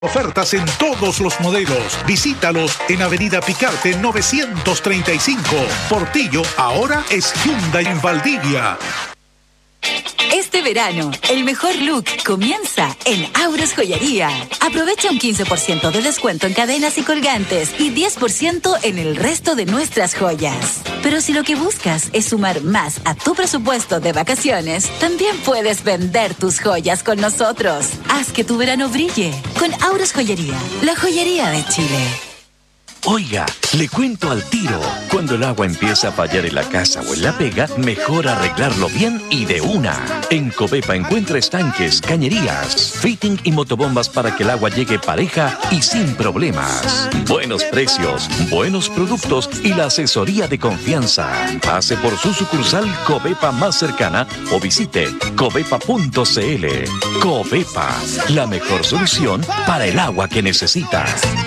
Ofertas en todos los modelos. Visítalos en Avenida Picarte 935. Portillo ahora es Hyundai en Valdivia. Este verano, el mejor look comienza en Auros Joyería. Aprovecha un 15% de descuento en cadenas y colgantes y 10% en el resto de nuestras joyas. Pero si lo que buscas es sumar más a tu presupuesto de vacaciones, también puedes vender tus joyas con nosotros. Haz que tu verano brille con Auros Joyería, la joyería de Chile. Oiga, le cuento al tiro. Cuando el agua empieza a fallar en la casa o en la pega, mejor arreglarlo bien y de una. En Covepa encuentra estanques, cañerías, fitting y motobombas para que el agua llegue pareja y sin problemas. Buenos precios, buenos productos y la asesoría de confianza. Pase por su sucursal Covepa más cercana o visite covepa.cl. Covepa, la mejor solución para el agua que necesita.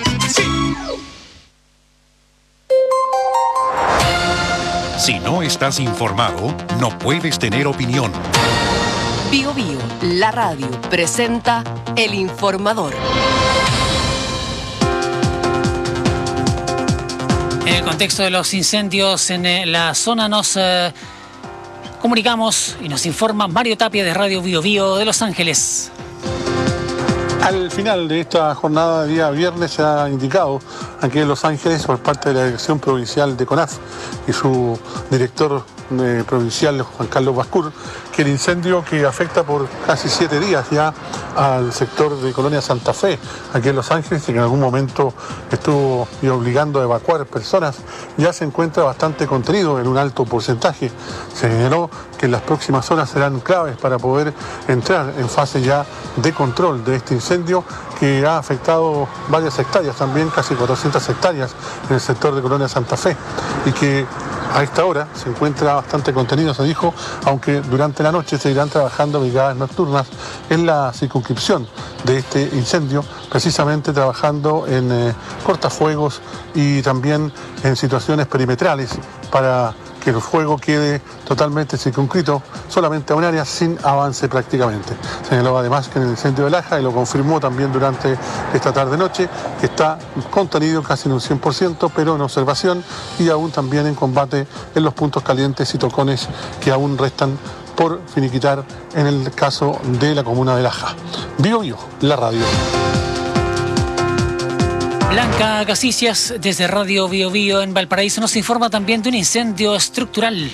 Si no estás informado, no puedes tener opinión. Bio Bio, la radio, presenta El Informador. En el contexto de los incendios en la zona nos comunicamos y nos informa Mario Tapia de Radio Bio Bio de Los Ángeles. Al final de esta jornada de día viernes se ha indicado aquí en Los Ángeles por parte de la Dirección Provincial de CONAF y su director provincial Juan Carlos Bascur, que el incendio que afecta por casi 7 días ya al sector de Colonia Santa Fe, aquí en Los Ángeles, y que en algún momento estuvo obligando a evacuar personas, ya se encuentra bastante contenido en un alto porcentaje. Se señaló que en las próximas horas serán claves para poder entrar en fase ya de control de este incendio que ha afectado varias hectáreas, también casi 400 hectáreas en el sector de Colonia Santa Fe, y que a esta hora se encuentra bastante contenido, se dijo, aunque durante la noche se irán trabajando brigadas nocturnas en la circunscripción de este incendio, precisamente trabajando en cortafuegos y también en situaciones perimetrales para que el fuego quede totalmente circunscrito solamente a un área sin avance prácticamente. Señaló además que en el incendio de Laja, y lo confirmó también durante esta tarde-noche, que está contenido casi en un 100%, pero en observación y aún también en combate en los puntos calientes y tocones que aún restan por finiquitar en el caso de la comuna de Laja. Bio Bio, la radio. Blanca Casicias, desde Radio Bio Bio en Valparaíso, nos informa también de un incendio estructural.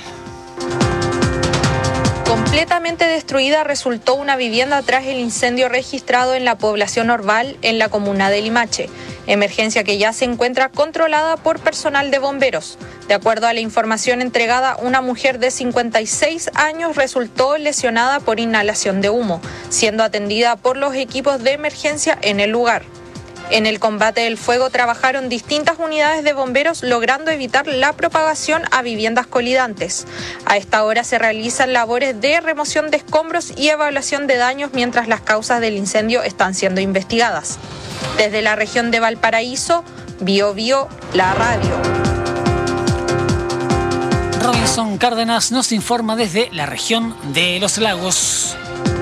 Completamente destruida resultó una vivienda tras el incendio registrado en la población Orval, en la comuna de Limache. Emergencia que ya se encuentra controlada por personal de bomberos. De acuerdo a la información entregada, una mujer de 56 años resultó lesionada por inhalación de humo, siendo atendida por los equipos de emergencia en el lugar. En el combate del fuego trabajaron distintas unidades de bomberos, logrando evitar la propagación a viviendas colidantes. A esta hora se realizan labores de remoción de escombros y evaluación de daños, mientras las causas del incendio están siendo investigadas. Desde la región de Valparaíso, Bio Bio, la radio. Robinson Cárdenas nos informa desde la región de Los Lagos.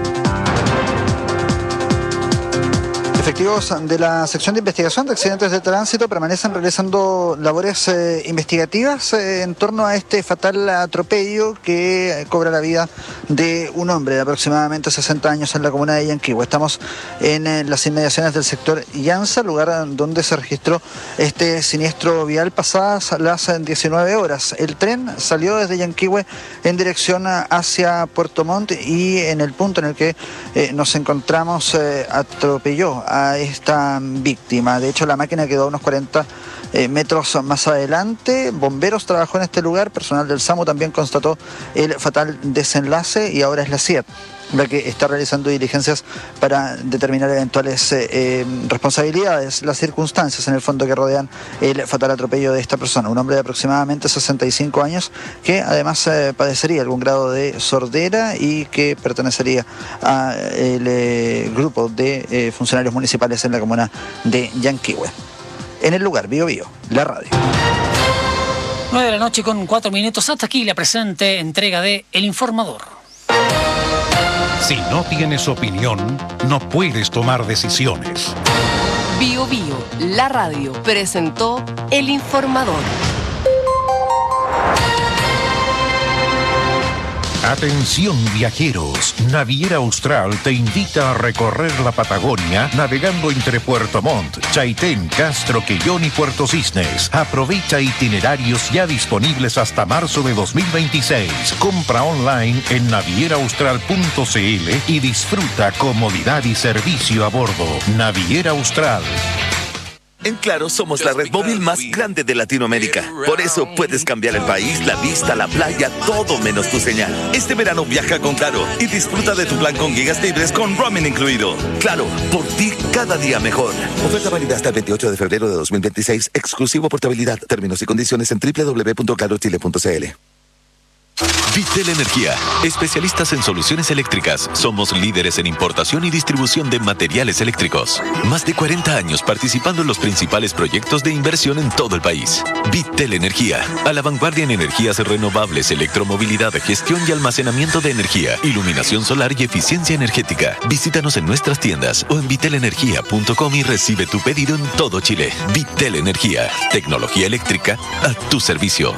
Efectivos de la sección de investigación de accidentes de tránsito permanecen realizando labores investigativas en torno a este fatal atropello que cobra la vida de un hombre de aproximadamente 60 años en la comuna de Yanquihue. Estamos en las inmediaciones del sector Llanza, lugar donde se registró este siniestro vial pasadas las 19 horas. El tren salió desde Yanquihue en dirección hacia Puerto Montt y en el punto en el que nos encontramos atropelló a esta víctima. De hecho, la máquina quedó a unos 40 metros más adelante. Bomberos trabajó en este lugar, personal del SAMU también constató el fatal desenlace y ahora es la CIET la que está realizando diligencias para determinar eventuales responsabilidades, las circunstancias en el fondo que rodean el fatal atropello de esta persona, un hombre de aproximadamente 65 años que además padecería algún grado de sordera y que pertenecería al grupo de funcionarios municipales en la comuna de Yanquihue. En el lugar, Bio Bio, la radio. 9 de la noche con 4 minutos. Hasta aquí la presente entrega de El Informador. Si no tienes opinión, no puedes tomar decisiones. Bio Bio, la radio, presentó El Informador. Atención viajeros, Naviera Austral te invita a recorrer la Patagonia navegando entre Puerto Montt, Chaitén, Castro, Quellón y Puerto Cisnes. Aprovecha itinerarios ya disponibles hasta marzo de 2026. Compra online en navieraaustral.cl y disfruta comodidad y servicio a bordo. Naviera Austral. En Claro somos la red móvil más grande de Latinoamérica. Por eso puedes cambiar el país, la vista, la playa, todo menos tu señal. Este verano viaja con Claro y disfruta de tu plan con gigas libres con roaming incluido. Claro, por ti cada día mejor. Oferta válida hasta el 28 de febrero de 2026. Exclusivo portabilidad. Términos y condiciones en www.clarochile.cl. Vitel Energía, especialistas en soluciones eléctricas. Somos líderes en importación y distribución de materiales eléctricos. Más de 40 años participando en los principales proyectos de inversión en todo el país. Vitel Energía, a la vanguardia en energías renovables, electromovilidad, gestión y almacenamiento de energía, iluminación solar y eficiencia energética. Visítanos en nuestras tiendas o en vitelenergia.com y recibe tu pedido en todo Chile. Vitel Energía, tecnología eléctrica a tu servicio.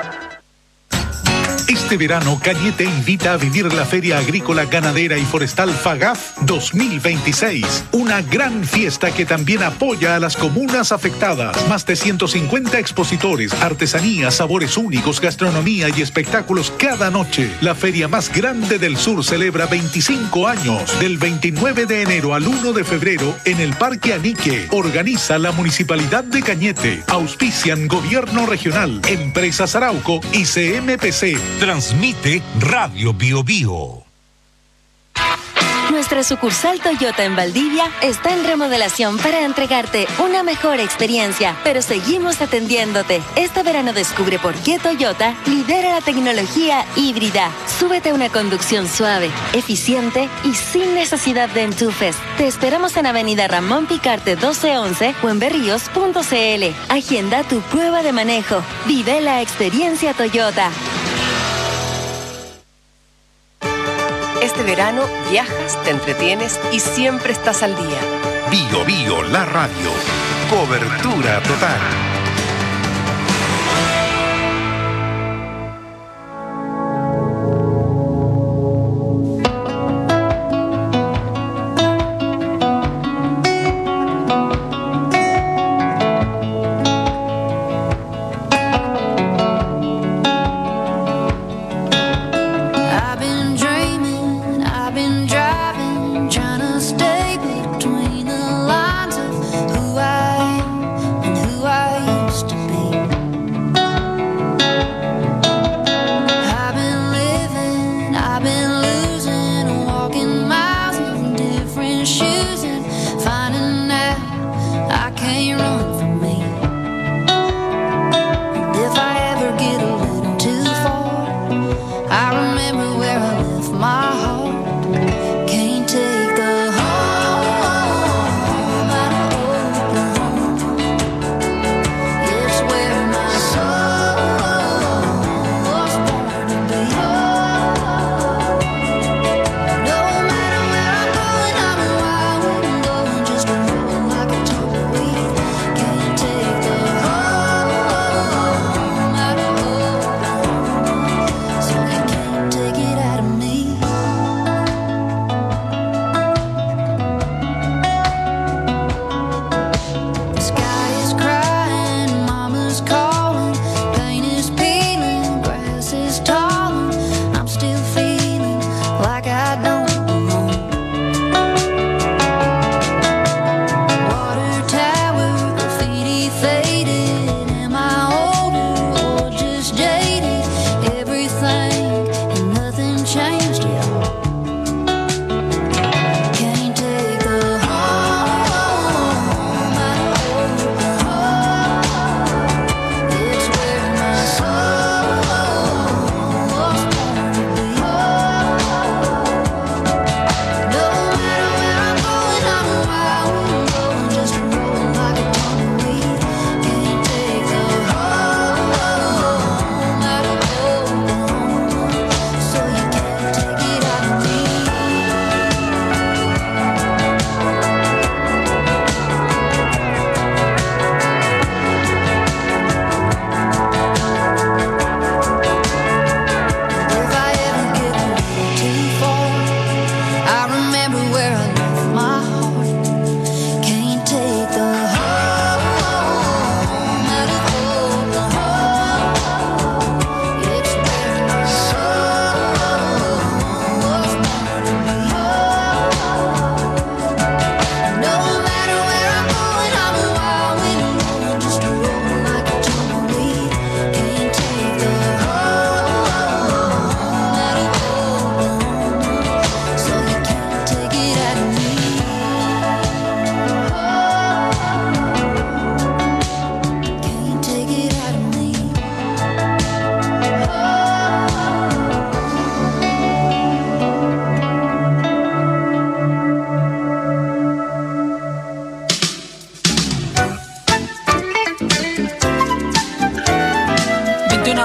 Este verano, Cañete invita a vivir la Feria Agrícola, Ganadera y Forestal FAGAF 2026. Una gran fiesta que también apoya a las comunas afectadas. Más de 150 expositores, artesanías, sabores únicos, gastronomía y espectáculos cada noche. La feria más grande del sur celebra 25 años. Del 29 de enero al 1 de febrero en el Parque Anique. Organiza la Municipalidad de Cañete. Auspician Gobierno Regional, Empresas Arauco y CMPC. Transmite Radio Bio Bio. Nuestra sucursal Toyota en Valdivia está en remodelación para entregarte una mejor experiencia, pero seguimos atendiéndote. Este verano descubre por qué Toyota lidera la tecnología híbrida. Súbete a una conducción suave, eficiente y sin necesidad de enchufes. Te esperamos en Avenida Ramón Picarte 1211 o en berríos.cl. Agenda tu prueba de manejo. Vive la experiencia Toyota. Este verano viajas, te entretienes y siempre estás al día. Bio Bio, la radio. Cobertura total. Who I am and who I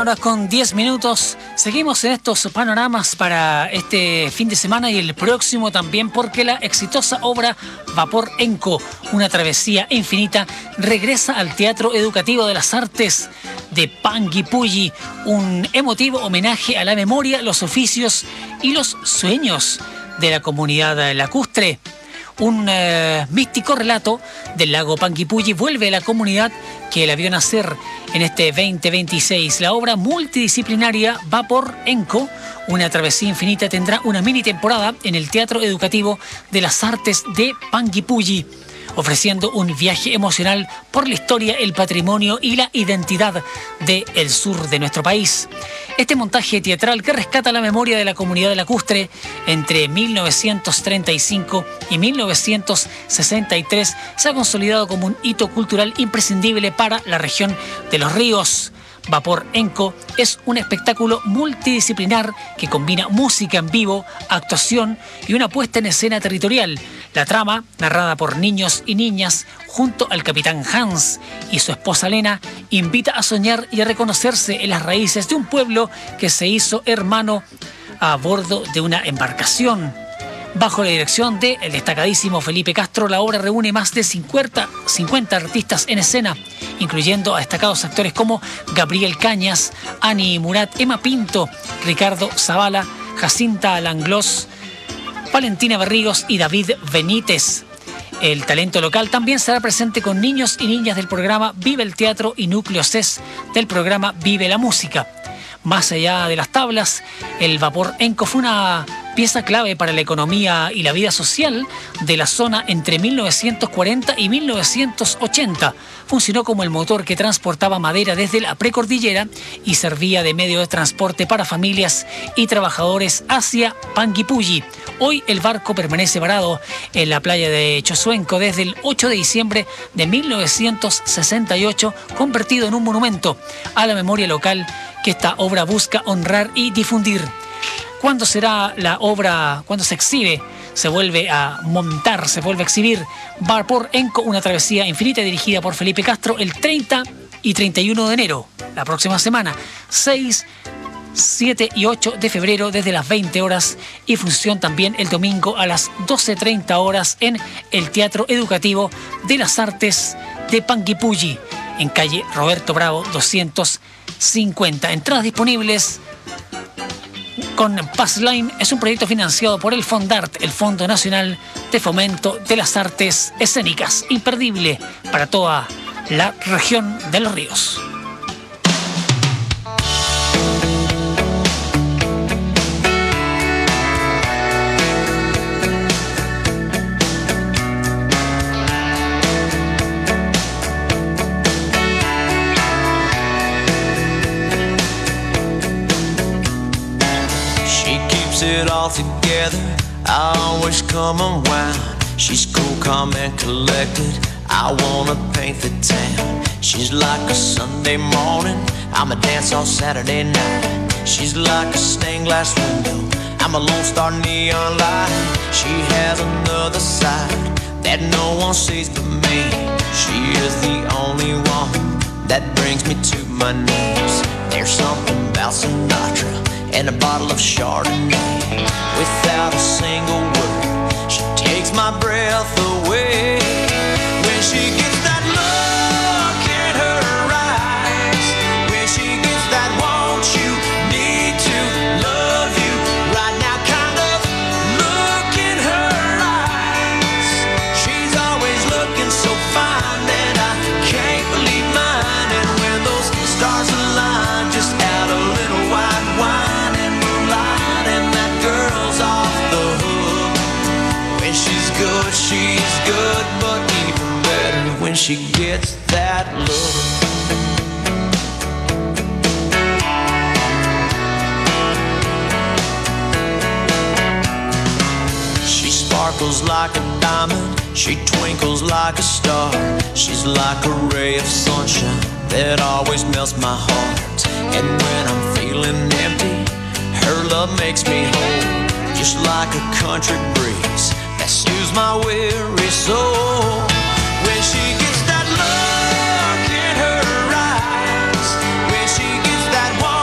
21:10. Seguimos en estos panoramas para este fin de semana y el próximo también, porque la exitosa obra Vapor Enco, una travesía infinita, regresa al Teatro Educativo de las Artes de Panguipulli, un emotivo homenaje a la memoria, los oficios y los sueños de la comunidad lacustre. Un místico relato del lago Panguipulli vuelve a la comunidad que la vio nacer en este 2026. La obra multidisciplinaria Vapor Enco, una travesía infinita, tendrá una mini temporada en el Teatro Educativo de las Artes de Panguipulli, ofreciendo un viaje emocional por la historia, el patrimonio y la identidad del sur de nuestro país. Este montaje teatral, que rescata la memoria de la comunidad lacustre entre 1935 y 1963, se ha consolidado como un hito cultural imprescindible para la región de los ríos. Vapor Enco es un espectáculo multidisciplinar que combina música en vivo, actuación y una puesta en escena territorial. La trama, narrada por niños y niñas junto al capitán Hans y su esposa Lena, invita a soñar y a reconocerse en las raíces de un pueblo que se hizo hermano a bordo de una embarcación. Bajo la dirección del destacadísimo Felipe Castro, la obra reúne más de 50 artistas en escena, incluyendo a destacados actores como Gabriel Cañas, Ani Murat, Emma Pinto, Ricardo Zavala, Jacinta Langlos, Valentina Berríos y David Benítez. El talento local también será presente con niños y niñas del programa Vive el Teatro y Núcleo CES del programa Vive la Música. Más allá de las tablas, el Vapor Enco fue una pieza clave para la economía y la vida social de la zona entre 1940 y 1980. Funcionó como el motor que transportaba madera desde la precordillera y servía de medio de transporte para familias y trabajadores hacia Panguipulli. Hoy el barco permanece varado en la playa de Chozuenco desde el 8 de diciembre de 1968, convertido en un monumento a la memoria local que esta obra busca honrar y difundir. ¿Cuándo será la obra? ¿Cuándo se exhibe? Se vuelve a montar, se vuelve a exhibir Vapor Enco, una travesía infinita, dirigida por Felipe Castro, el 30 y 31 de enero, la próxima semana, 6, 7 y 8 de febrero desde las 20 horas y función también el domingo a las 12:30 horas en el Teatro Educativo de las Artes de Panguipulli, en calle Roberto Bravo 250. Entradas disponibles con Passline. Es un proyecto financiado por el Fondart, el Fondo Nacional de Fomento de las Artes Escénicas, imperdible para toda la región de los ríos. It all together, I always come around. She's cool, calm and collected, I wanna paint the town. She's like a Sunday morning, I'm a dance all Saturday night. She's like a stained glass window, I'm a lone star neon light. She has another side that no one sees but me. She is the only one that brings me to my knees. There's something about Sinatra and a bottle of Chardonnay. Without a single word, she takes my breath away. When she gets that look in her eyes, when she gets that want you, need to, love you, right now kind of look in her eyes. She's always looking so fine that I can't believe mine. And when those stars align, just add a little white wine. She's good, but even better when she gets that look. She sparkles like a diamond, she twinkles like a star. She's like a ray of sunshine that always melts my heart. And when I'm feeling empty, her love makes me whole, just like a country breeze that soothes my weary soul. When she gets that look in her eyes, when she gets that one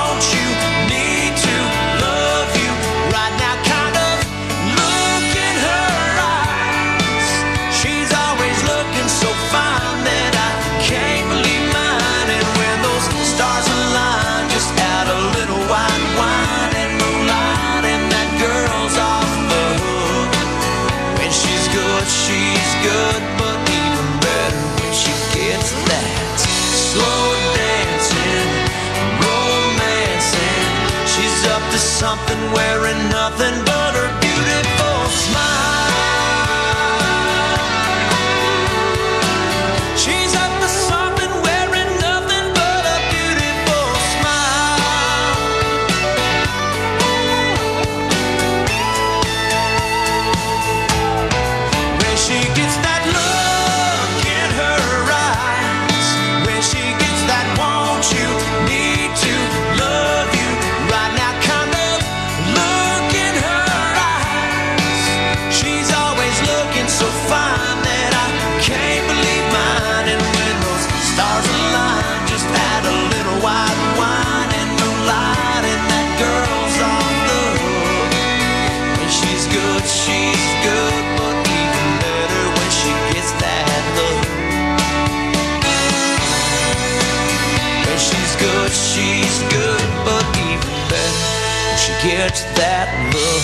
something wearing nothing but her beautiful smile. She's up to something wearing nothing but a beautiful smile. When she gets that look in her eyes, when she gets that want you, need to, love you right now kind of look in her eyes. She's always looking so fine that I can't believe mine. And when those stars align, just add a little white wine and moonlight, and that girl's all love. When she's good, but even better when she gets that look. When she's good, but even better when she gets that look.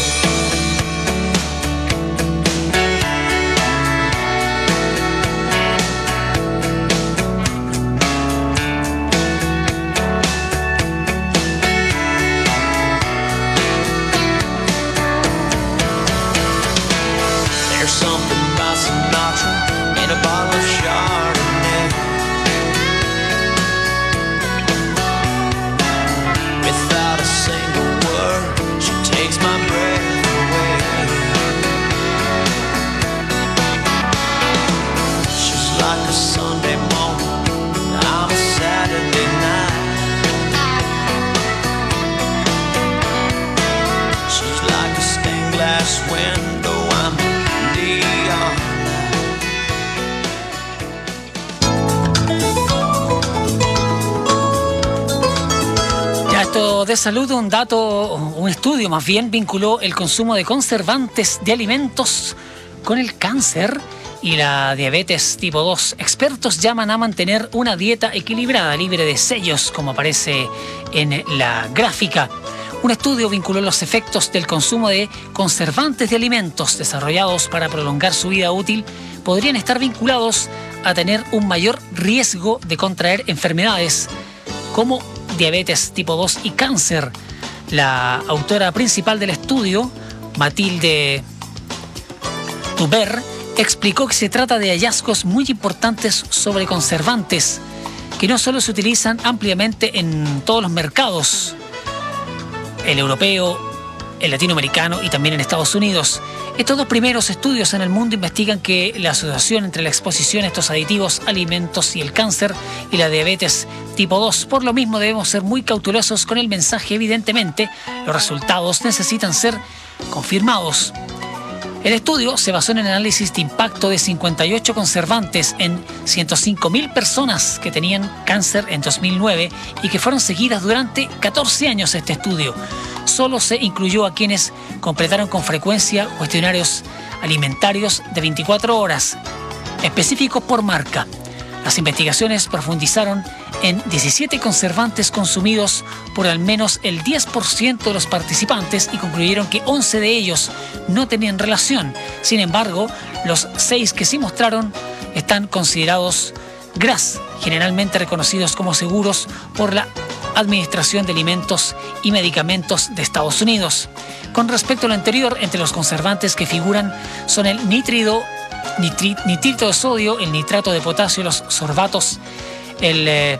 There's something about Sinatra in a bottle of Chardonnay. Without a single word, she takes my breath away. She's like a Sunday morning, I'm a Saturday night. She's like a stained glass window, I'm neon. Ya esto de salud, un estudio más bien vinculó el consumo de conservantes de alimentos con el cáncer y la diabetes tipo 2. Expertos llaman a mantener una dieta equilibrada, libre de sellos, como aparece en la gráfica. Un estudio vinculó los efectos del consumo de conservantes de alimentos desarrollados para prolongar su vida útil podrían estar vinculados a tener un mayor riesgo de contraer enfermedades como diabetes tipo 2 y cáncer. La autora principal del estudio, Mathilde Tuber, explicó que se trata de hallazgos muy importantes sobre conservantes que no solo se utilizan ampliamente en todos los mercados, el europeo, el latinoamericano y también en Estados Unidos. Estos dos primeros estudios en el mundo investigan que la asociación entre la exposición a estos aditivos, alimentos y el cáncer y la diabetes tipo 2. Por lo mismo debemos ser muy cautelosos con el mensaje. Evidentemente, los resultados necesitan ser confirmados. El estudio se basó en el análisis de impacto de 58 conservantes en 105.000 personas que tenían cáncer en 2009 y que fueron seguidas durante 14 años. Este estudio solo se incluyó a quienes completaron con frecuencia cuestionarios alimentarios de 24 horas, específicos por marca. Las investigaciones profundizaron en 17 conservantes consumidos por al menos el 10% de los participantes y concluyeron que 11 de ellos no tenían relación. Sin embargo, los 6 que sí mostraron están considerados GRAS, generalmente reconocidos como seguros por la Administración de Alimentos y Medicamentos de Estados Unidos. Con respecto a lo anterior, entre los conservantes que figuran son el nitrito de sodio, el nitrato de potasio, los sorbatos, el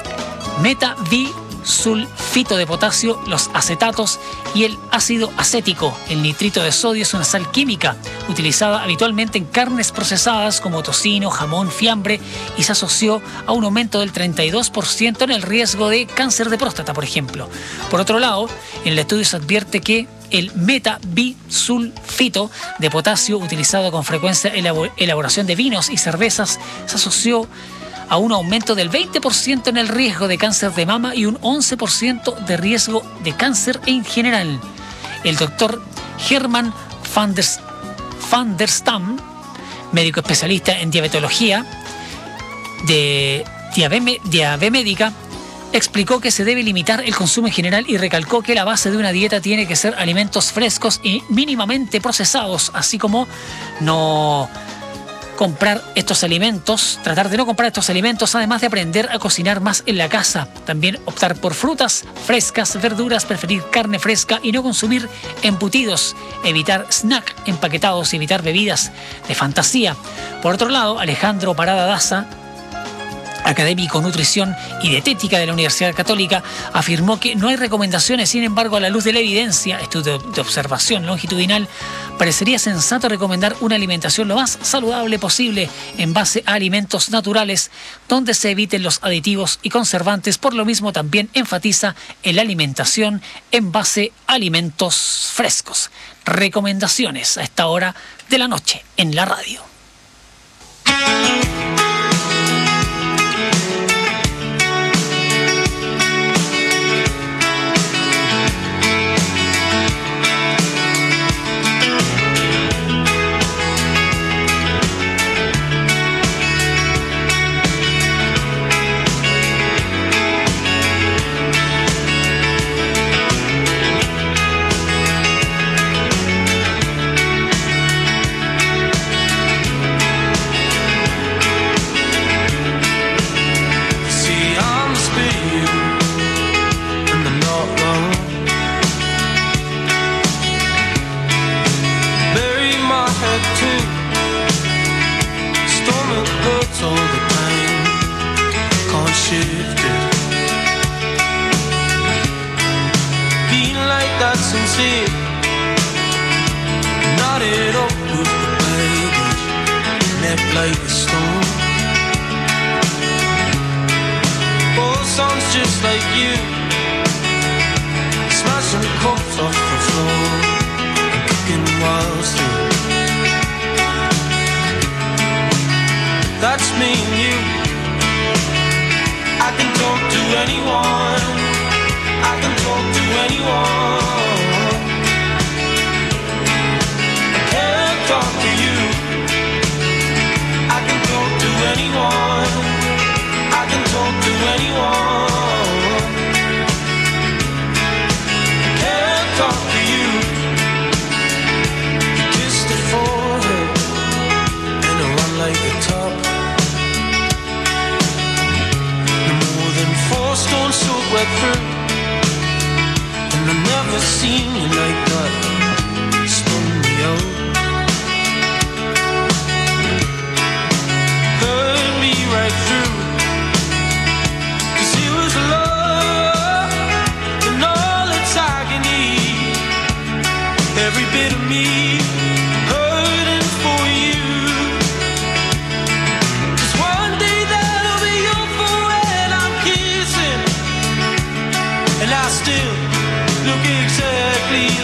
metabisulfito de potasio, los acetatos y el ácido acético. El nitrito de sodio es una sal química utilizada habitualmente en carnes procesadas como tocino, jamón, fiambre y se asoció a un aumento del 32% en el riesgo de cáncer de próstata, por ejemplo. Por otro lado, en el estudio se advierte que el metabisulfito de potasio utilizado con frecuencia en la elaboración de vinos y cervezas se asoció a un aumento del 20% en el riesgo de cáncer de mama y un 11% de riesgo de cáncer en general. El doctor Herman van der Stam, médico especialista en diabetología de Diabemédica, explicó que se debe limitar el consumo en general y recalcó que la base de una dieta tiene que ser alimentos frescos y mínimamente procesados, así como comprar estos alimentos, tratar de no comprar estos alimentos, además de aprender a cocinar más en la casa. También optar por frutas frescas, verduras, preferir carne fresca y no consumir embutidos. Evitar snack empaquetados y evitar bebidas de fantasía. Por otro lado, Alejandro Parada Daza, académico nutrición y dietética de la Universidad Católica, afirmó que no hay recomendaciones. Sin embargo, a la luz de la evidencia, estudio de observación longitudinal, parecería sensato recomendar una alimentación lo más saludable posible en base a alimentos naturales, donde se eviten los aditivos y conservantes. Por lo mismo, también enfatiza en la alimentación en base a alimentos frescos. Recomendaciones a esta hora de la noche en la radio. Still look exactly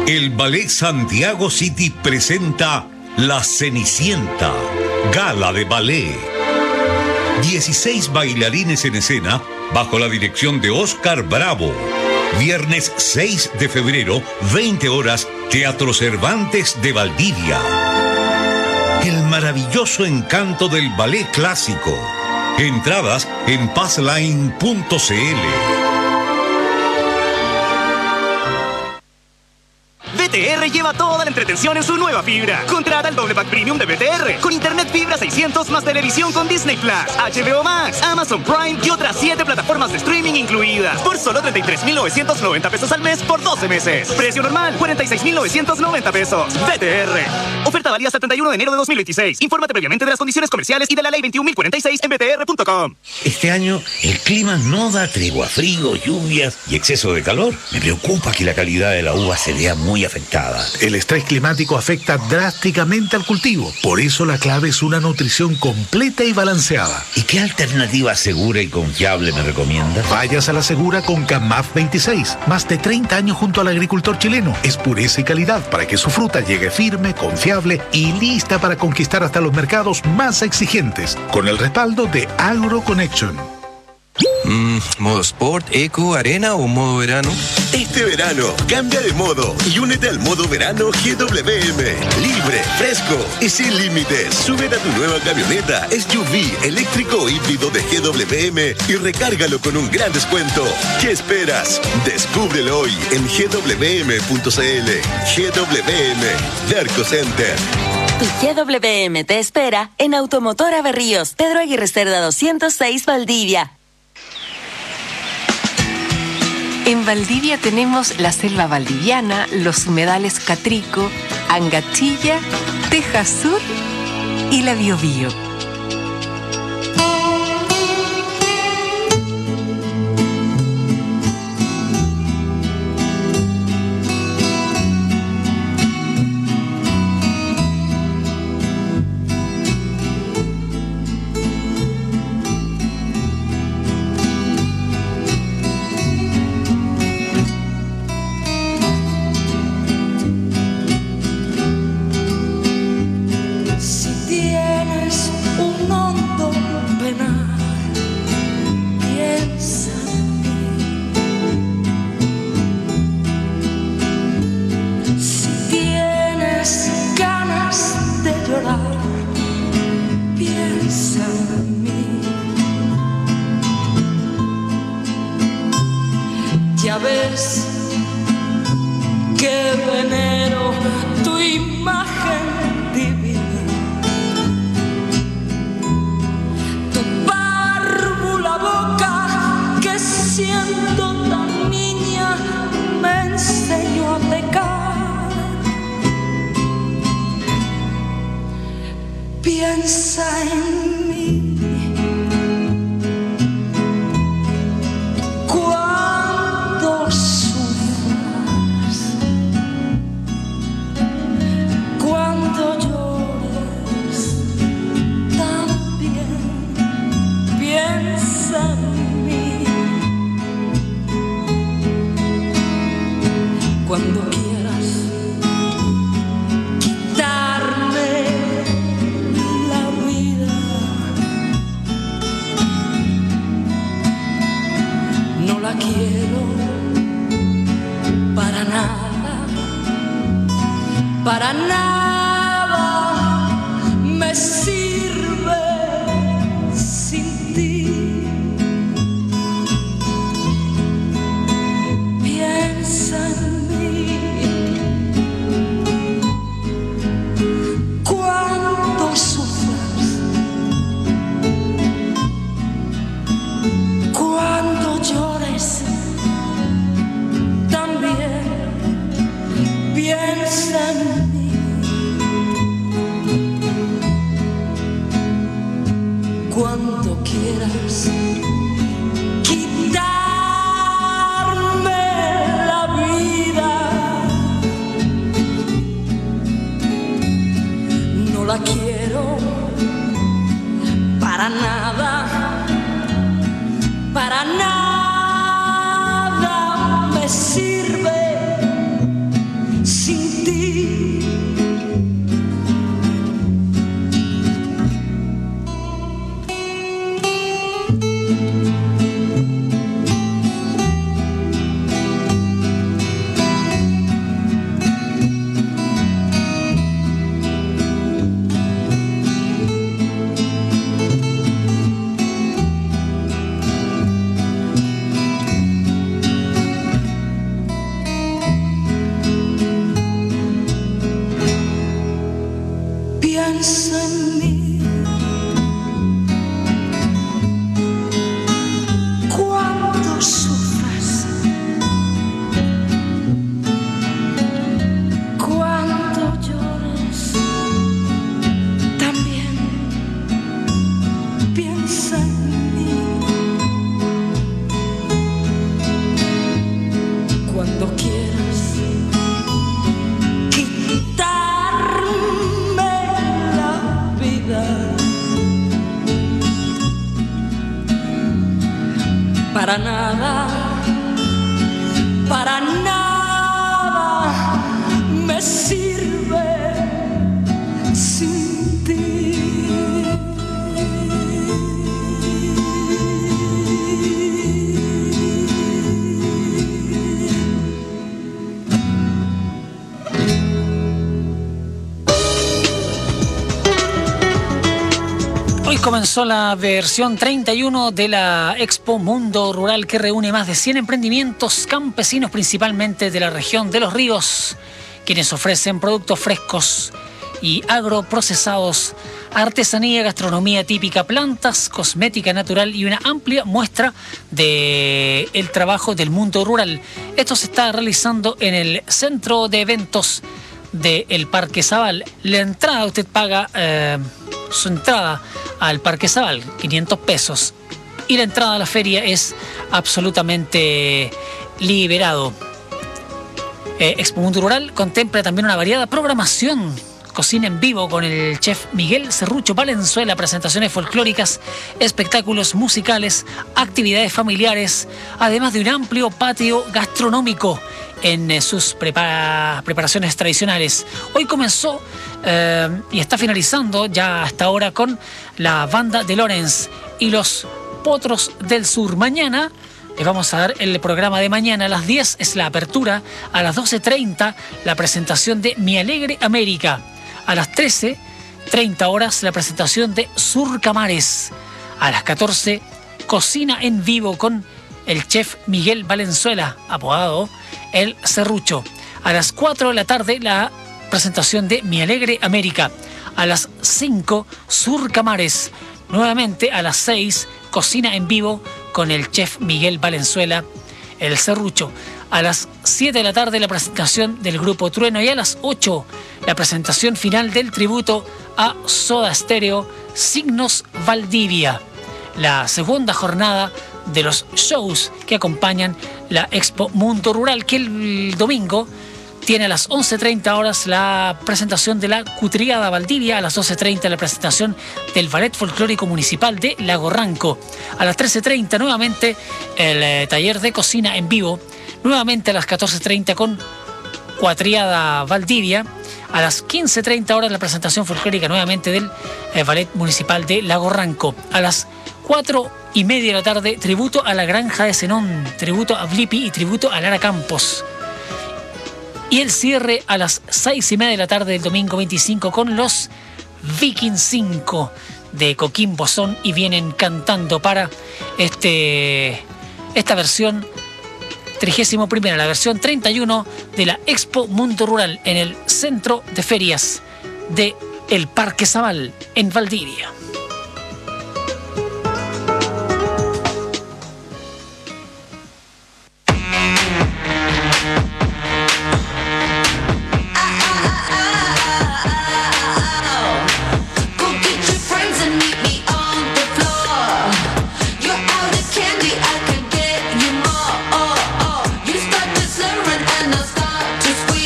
El Ballet Santiago City presenta La Cenicienta, gala de ballet. 16 bailarines en escena bajo la dirección de Oscar Bravo. Viernes 6 de febrero, 20 horas, Teatro Cervantes de Valdivia. El maravilloso encanto del ballet clásico. Entradas en passline.cl. BTR lleva toda la entretención en su nueva fibra. Contrata el doble pack premium de BTR con internet fibra 600 más televisión con Disney Plus, HBO Max, Amazon Prime y otras 7 plataformas de streaming incluidas por solo 33,990 pesos al mes por 12 meses. Precio normal 46,990 pesos. BTR. Oferta válida hasta el 31 de enero de 2026. Infórmate previamente de las condiciones comerciales y de la ley 21.046 en btr.com. Este año el clima no da tregua. Frío, lluvias y exceso de calor. Me preocupa que la calidad de la uva se vea muy afectada. El estrés climático afecta drásticamente al cultivo. Por eso la clave es una nutrición completa y balanceada. ¿Y qué alternativa segura y confiable me recomiendas? Vayas a la segura con CAMAF 26. Más de 30 años junto al agricultor chileno. Es pureza y calidad para que su fruta llegue firme, confiable y lista para conquistar hasta los mercados más exigentes. Con el respaldo de AgroConnection. ¿Modo Sport, Eco, Arena o modo verano? Este verano, cambia de modo y únete al modo verano GWM. Libre, fresco y sin límites. Súbete a tu nueva camioneta SUV eléctrico o híbrido de GWM y recárgalo con un gran descuento. ¿Qué esperas? Descúbrelo hoy en gwm.cl. GWM, Darko Center. Tu GWM te espera en Automotora Berríos, Pedro Aguirre Cerda 206, Valdivia. En Valdivia tenemos la selva valdiviana, los humedales Catrico, Angachilla, Teja Sur y la Biobío. cuando quieras quitarme la vida. Para nada me sirve sin ti. Hoy comenzó la versión 31 de la Expo Mundo Rural, que reúne más de 100 emprendimientos campesinos, principalmente de la región de Los Ríos, quienes ofrecen productos frescos y agroprocesados, artesanía, gastronomía típica, plantas, cosmética natural y una amplia muestra del trabajo del mundo rural. Esto se está realizando en el centro de eventos del Parque Zabal. La entrada, usted paga su entrada al Parque Zabal, 500 pesos. Y la entrada a la feria es absolutamente liberado. Expo Mundo Rural contempla también una variada programación. Cocina en vivo con el chef Miguel Serrucho Valenzuela, presentaciones folclóricas, espectáculos musicales, actividades familiares, además de un amplio patio gastronómico en sus preparaciones tradicionales. Hoy comenzó y está finalizando ya hasta ahora con la banda de Lorenz y los Potros del Sur. Mañana les vamos a dar el programa de mañana. A las 10 es la apertura, a las 12:30 la presentación de Mi Alegre América. A las 13:30 horas la presentación de Surcamares. A las 14, cocina en vivo con el chef Miguel Valenzuela, apodado El Serrucho. A las 4 de la tarde la presentación de Mi Alegre América. A las 5, Surcamares. Nuevamente a las 6, cocina en vivo con el chef Miguel Valenzuela, El Serrucho. A las 7 de la tarde la presentación del Grupo Trueno y a las 8 la presentación final del tributo a Soda Stereo, Signos Valdivia. La segunda jornada de los shows que acompañan la Expo Mundo Rural, que el domingo tiene a las 11:30 horas la presentación de la Cutriada Valdivia, a las 12:30 la presentación del Ballet Folclórico Municipal de Lago Ranco. A las 13:30 nuevamente el taller de cocina en vivo. Nuevamente a las 14:30 con Cuatriada Valdivia. A las 15:30 horas la presentación folclórica nuevamente del Ballet Municipal de Lago Ranco. A las 4:30 de la tarde, tributo a la Granja de Zenón, tributo a Blippi y tributo a Lara Campos. Y el cierre a las 6:30 de la tarde del domingo 25 con los Viking 5 de Coquimbo Son y vienen cantando para esta versión 31ª, la versión 31 de la Expo Mundo Rural en el centro de ferias de el Parque Zabal en Valdivia.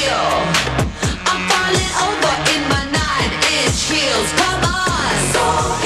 I'm falling over in my 9-inch heels. Come on.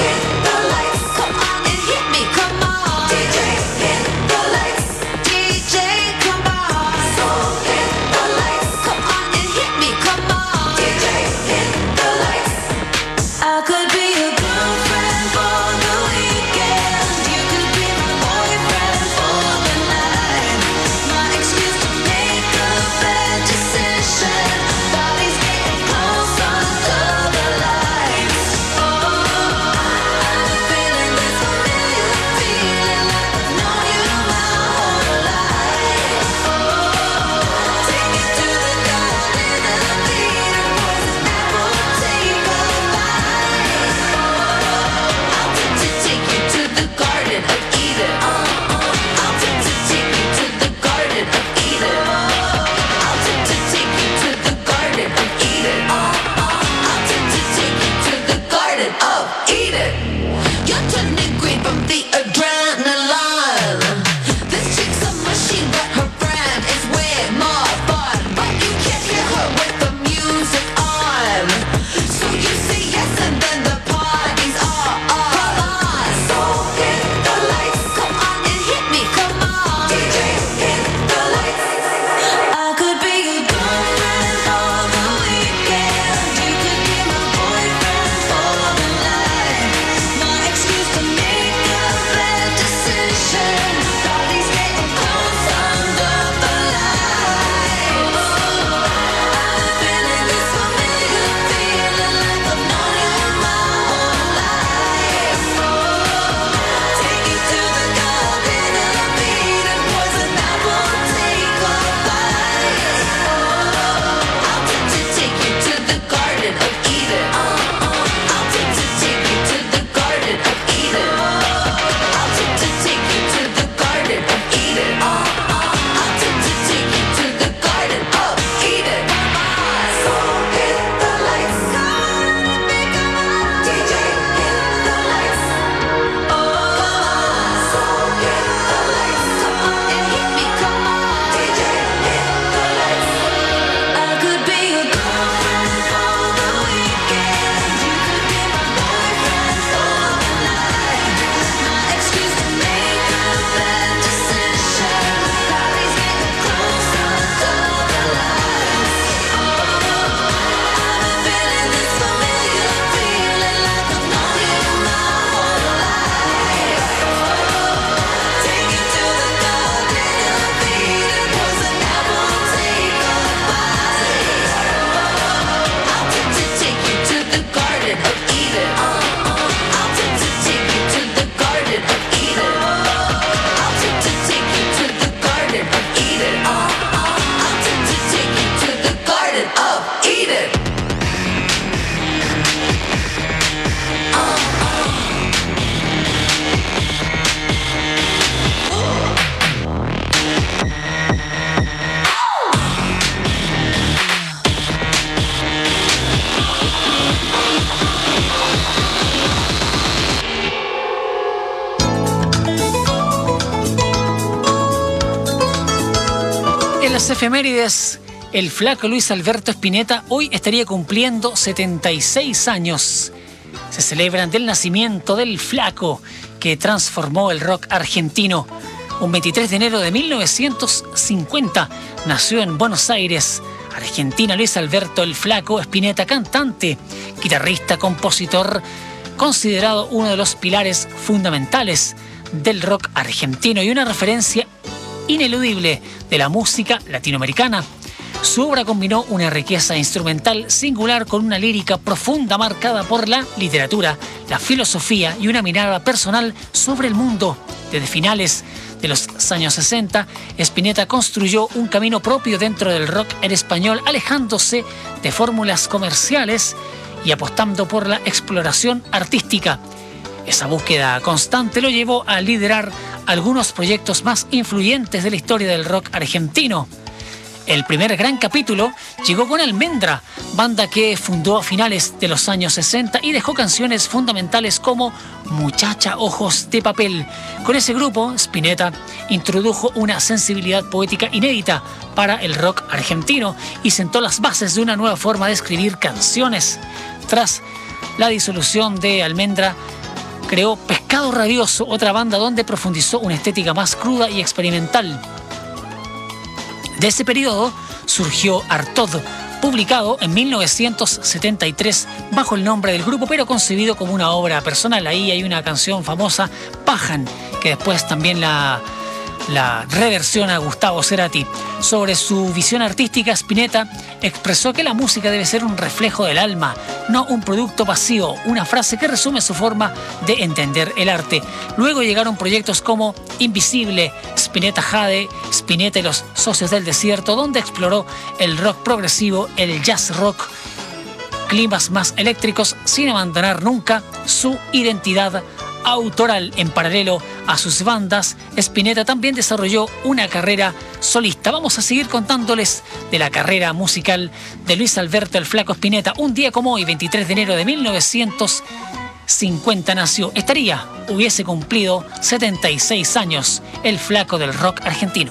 En las efemérides, el flaco Luis Alberto Spinetta hoy estaría cumpliendo 76 años. Se celebran del nacimiento del flaco que transformó el rock argentino. Un 23 de enero de 1950 nació en Buenos Aires, Argentina, Luis Alberto el Flaco Spinetta, cantante, guitarrista, compositor, considerado uno de los pilares fundamentales del rock argentino y una referencia ineludible de la música latinoamericana. Su obra combinó una riqueza instrumental singular con una lírica profunda marcada por la literatura, la filosofía y una mirada personal sobre el mundo. Desde finales de los años 60, Spinetta construyó un camino propio dentro del rock en español, alejándose de fórmulas comerciales y apostando por la exploración artística. Esa búsqueda constante lo llevó a liderar algunos proyectos más influyentes de la historia del rock argentino. El primer gran capítulo llegó con Almendra, banda que fundó a finales de los años 60 y dejó canciones fundamentales como Muchacha Ojos de Papel. Con ese grupo, Spinetta introdujo una sensibilidad poética inédita para el rock argentino y sentó las bases de una nueva forma de escribir canciones. Tras la disolución de Almendra, creó Pescado Rabioso, otra banda donde profundizó una estética más cruda y experimental. De ese periodo surgió Artod, publicado en 1973 bajo el nombre del grupo, pero concebido como una obra personal. Ahí hay una canción famosa, Pajan, que después también la reversiona Gustavo Cerati. Sobre su visión artística, Spinetta expresó que la música debe ser un reflejo del alma, no un producto vacío, una frase que resume su forma de entender el arte. Luego llegaron proyectos como Invisible, Spinetta Jade, Spinetta y los Socios del Desierto, donde exploró el rock progresivo, el jazz rock, climas más eléctricos, sin abandonar nunca su identidad autoral. En paralelo a sus bandas, Spinetta también desarrolló una carrera solista. Vamos a seguir contándoles de la carrera musical de Luis Alberto el Flaco Spinetta. Un día como hoy, 23 de enero de 1950 nació. Hubiese cumplido 76 años el flaco del rock argentino.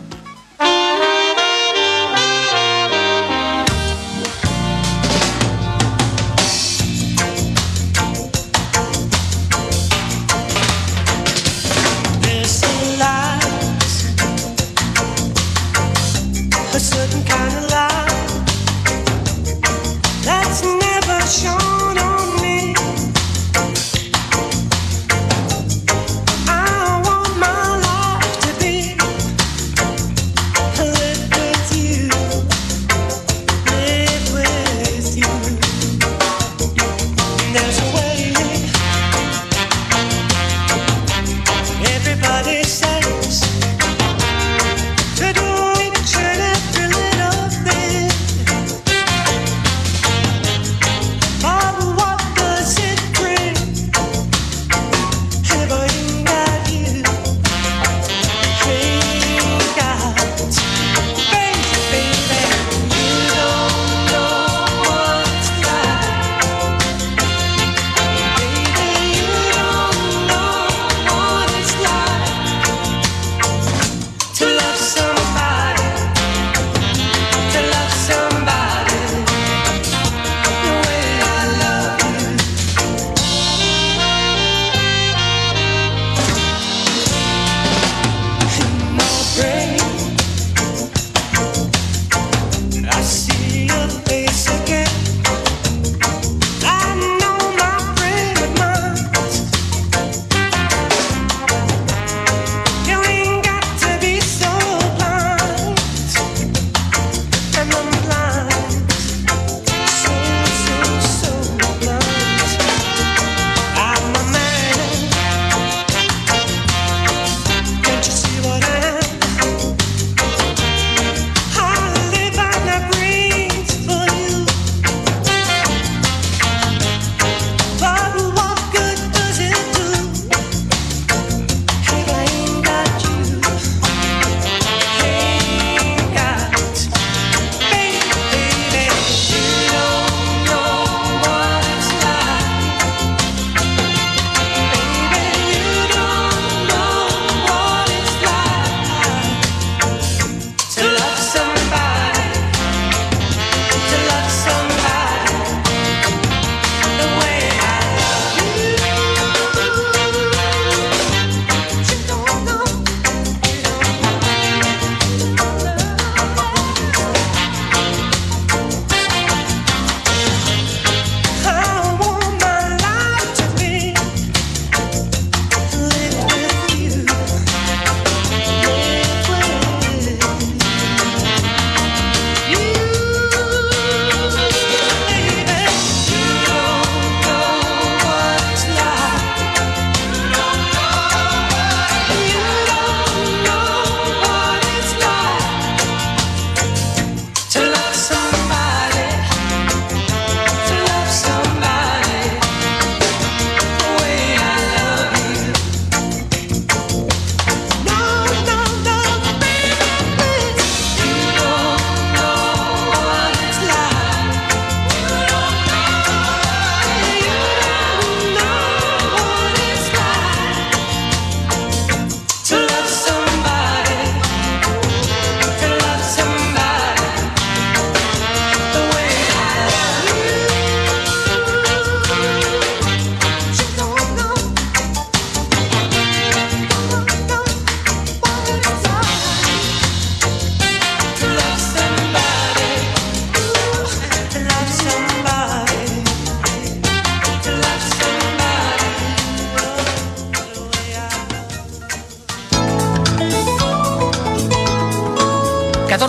A certain kind of light that's never shone on me. I want my life to be lived with you, live with you. There's a way everybody says to do each and every little thing.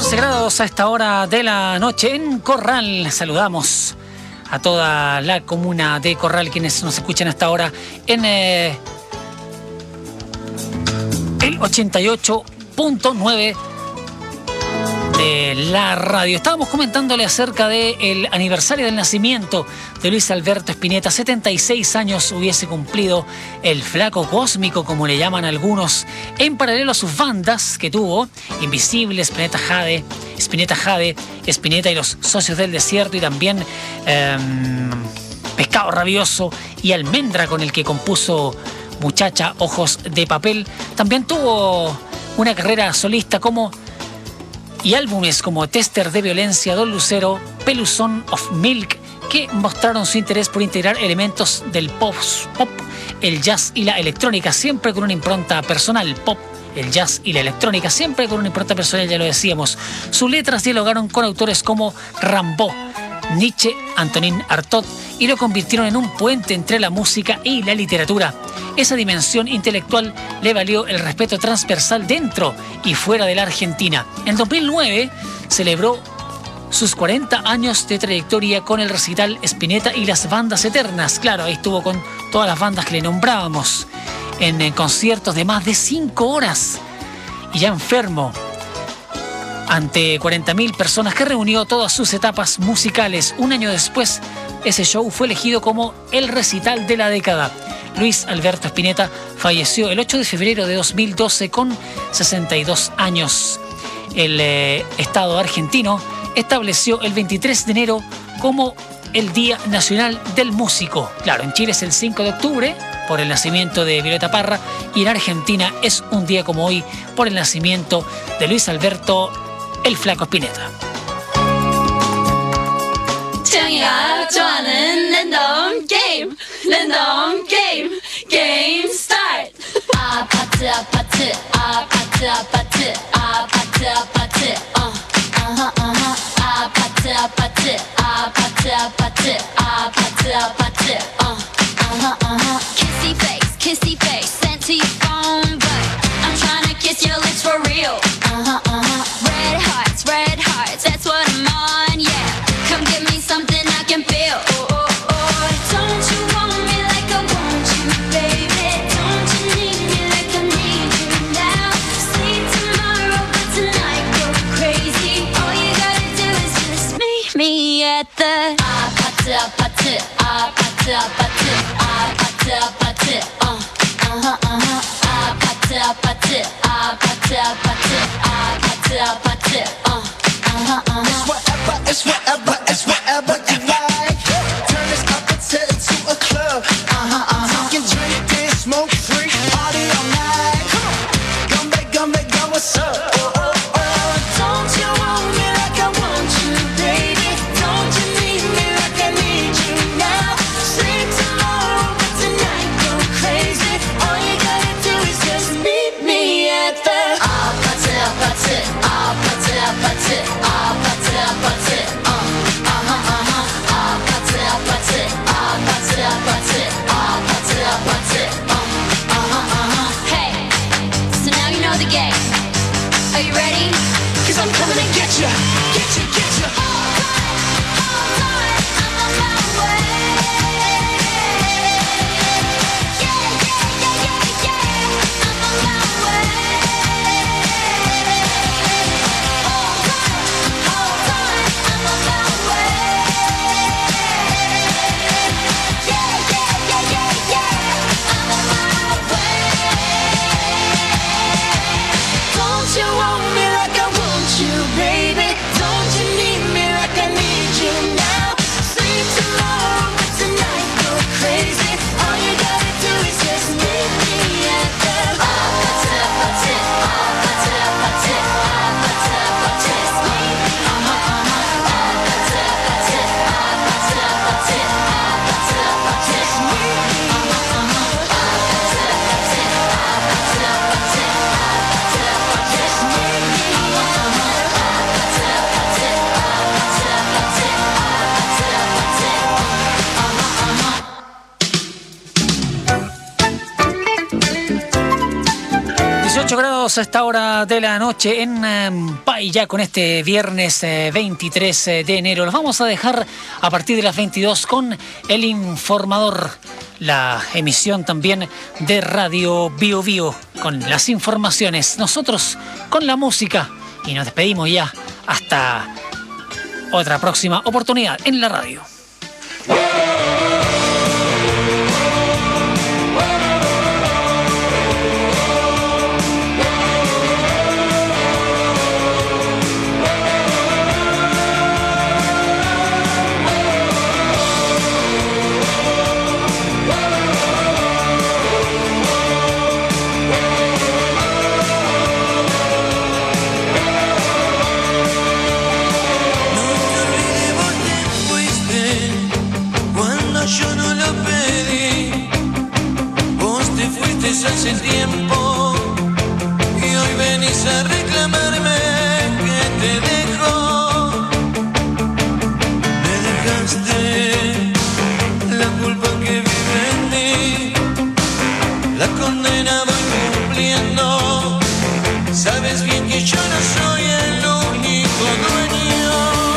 14 grados a esta hora de la noche en Corral. Saludamos a toda la comuna de Corral, quienes nos escuchan a esta hora en el 88.9 de la radio. Estábamos comentándole acerca del aniversario del nacimiento de Luis Alberto Spinetta. 76 años hubiese cumplido el flaco cósmico, como le llaman algunos, en paralelo a sus bandas que tuvo: Invisible, Spinetta Jade, Spinetta y los Socios del Desierto, y también Pescado Rabioso y Almendra, con el que compuso Muchacha, Ojos de Papel. También tuvo una carrera solista y álbumes como Tester de Violencia, Don Lucero, Peluzón of Milk, que mostraron su interés por integrar elementos del pop, el jazz y la electrónica, siempre con una impronta personal. Pop, el jazz y la electrónica, siempre con una impronta personal, ya lo decíamos. Sus letras dialogaron con autores como Rimbaud, Nietzsche, Antonin Artaud, y lo convirtieron en un puente entre la música y la literatura. Esa dimensión intelectual le valió el respeto transversal dentro y fuera de la Argentina. En 2009 celebró sus 40 años de trayectoria con el recital Spinetta y las Bandas Eternas. Claro, ahí estuvo con todas las bandas que le nombrábamos, en conciertos de más de 5 horas. Y ya enfermo, ante 40.000 personas, que reunió todas sus etapas musicales. Un año después, ese show fue elegido como el recital de la década. Luis Alberto Spinetta falleció el 8 de febrero de 2012 con 62 años. El Estado argentino estableció el 23 de enero como el Día Nacional del Músico. Claro, en Chile es el 5 de octubre por el nacimiento de Violeta Parra, y en Argentina es un día como hoy por el nacimiento de Luis Alberto el Flaco Spinetta. Game start. Kissy face, sent to your phone, but I'm trying to kiss your lips for real. Red hearts, that's what I'm on, yeah. Come give me something I can feel. Don't you want me like I want you, baby? Don't you need me like I need you now? Sleep tomorrow, but tonight go crazy. All you gotta do is just meet me at the It's whatever you like. Turn this appetite into a club. You can drink this, smoke free, party all night. Come back, go, what's up? Don't you want me like I want you, baby? Don't you need me like I need you now? Sleep tomorrow, but tonight go crazy. All you gotta do is just meet me at the minutos a esta hora de la noche en Pay, ya con este viernes 23 de enero. Los vamos a dejar a partir de las 22 con El Informador, la emisión también de Radio Bio Bio, con las informaciones, nosotros con la música, y nos despedimos ya hasta otra próxima oportunidad en la radio. Hace tiempo y hoy venís a reclamarme que te dejo. Me dejaste la culpa que vive en mí, la condena voy cumpliendo. Sabes bien que yo no soy el único dueño.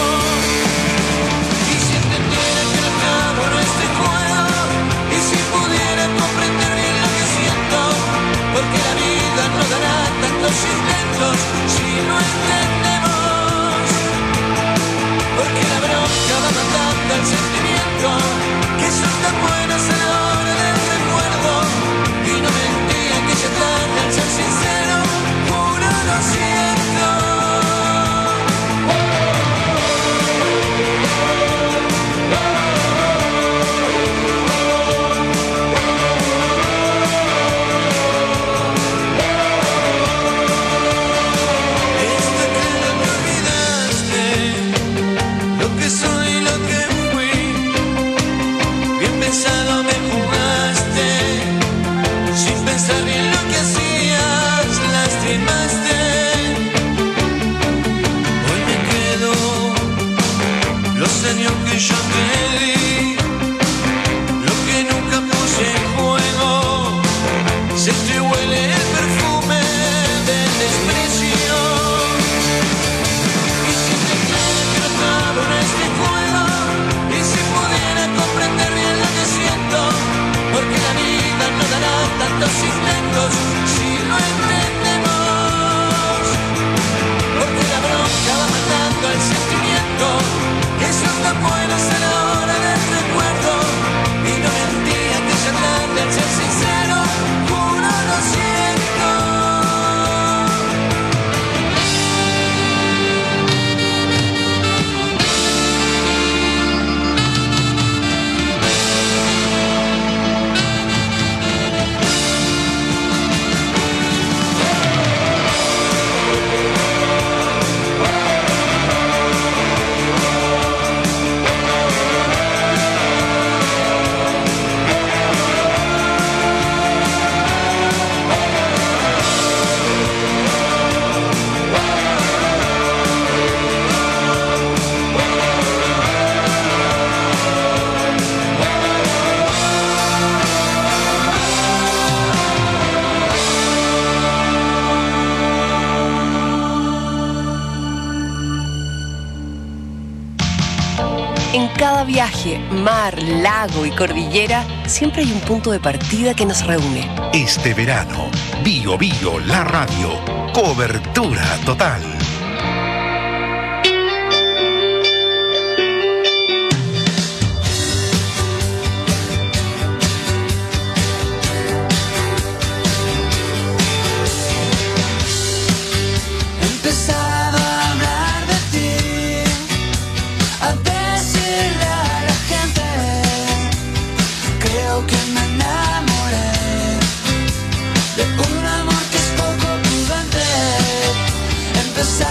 Y si entendiera que no acabo en este juego, y si pudiera comprender bien lo que siento, porque la vida no dará tantos intentos si no entendemos. Porque la bronca va matando al sentimiento, que son tan buenas a la hora del recuerdo. Y no mentía que ya tarde al ser sincero, juro lo siento. Que yo te di, lo que nunca puse en juego, se te huele el perfume del desprecio. Y si te quieres que no acabo en este juego, y si pudiera comprender bien lo que siento, porque la vida no dará tantos intentos si no entendemos. Porque la bronca va matando al sentimiento, que son tan buenas a la hora del recuerdo. Y no mentía que ya tarde al ser sincero, juro lo siento. En cada viaje, mar, lago y cordillera, siempre hay un punto de partida que nos reúne. Este verano, Bio Bio, la radio, cobertura total. De un amor que es poco prudente, empecé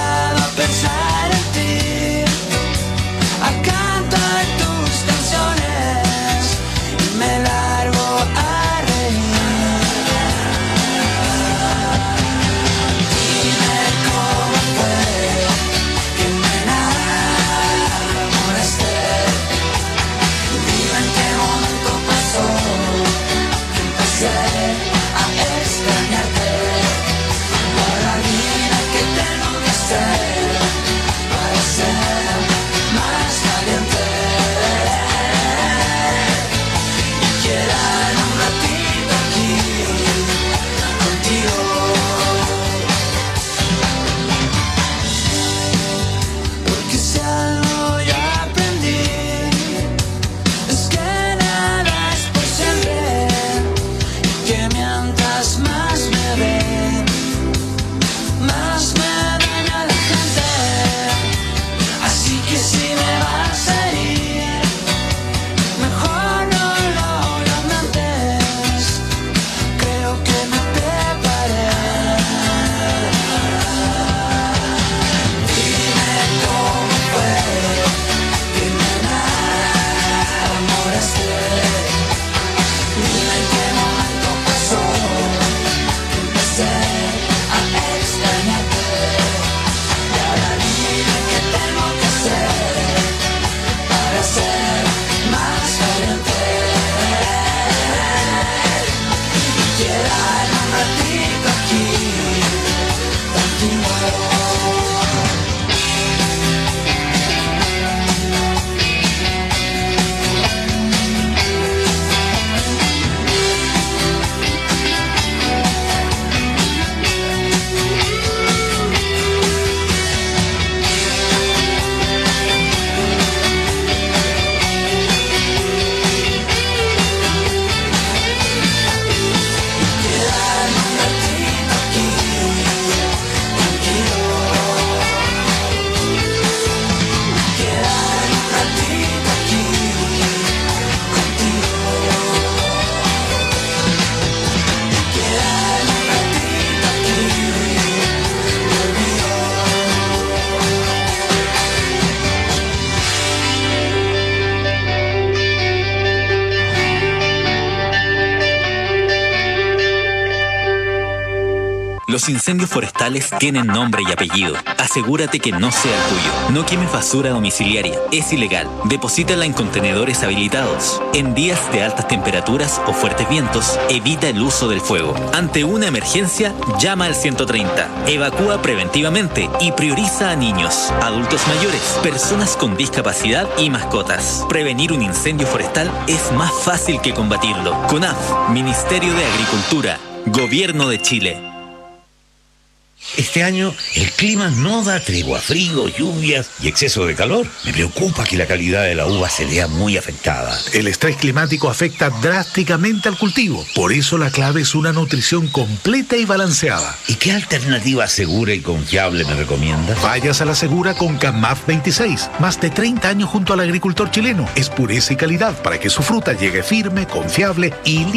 incendios forestales tienen nombre y apellido. Asegúrate que no sea el tuyo. No quemes basura domiciliaria. Es ilegal. Deposítala en contenedores habilitados. En días de altas temperaturas o fuertes vientos, evita el uso del fuego. Ante una emergencia, llama al 130. Evacúa preventivamente y prioriza a niños, adultos mayores, personas con discapacidad y mascotas. Prevenir un incendio forestal es más fácil que combatirlo. CONAF, Ministerio de Agricultura, Gobierno de Chile. Este año el clima no da tregua, frío, lluvias y exceso de calor. Me preocupa que la calidad de la uva se vea muy afectada. El estrés climático afecta drásticamente al cultivo. Por eso la clave es una nutrición completa y balanceada. ¿Y qué alternativa segura y confiable me recomienda? Vayas a la segura con CAMAF 26. Más de 30 años junto al agricultor chileno. Es pureza y calidad para que su fruta llegue firme, confiable y